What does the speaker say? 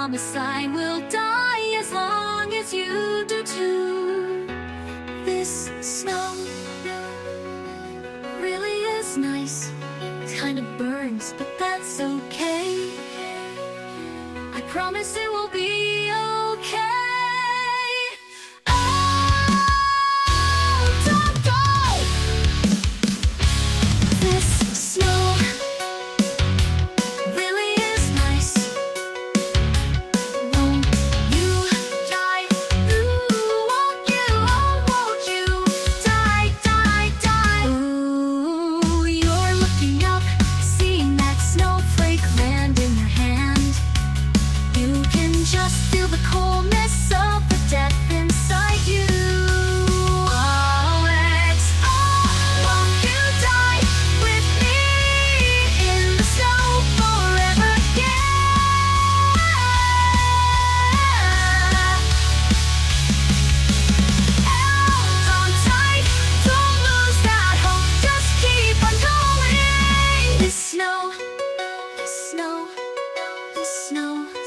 promise I will die as long as you do too. This snow really is nice. Kind of burns, but that's okay. I promise it will be okay. Oh, don't go! This snow really is nice. Won't you die? Ooh, won't you? Oh, won't you die, die, die? Ooh, you're looking up, seeing that snowflake land in your hand. You can just feel the coldness of the death inside you. Oh, won't you die with me in the snow forever? Yeah. Hold on tight, don't lose that hope. Just keep on going. This snow, this snow, this snow.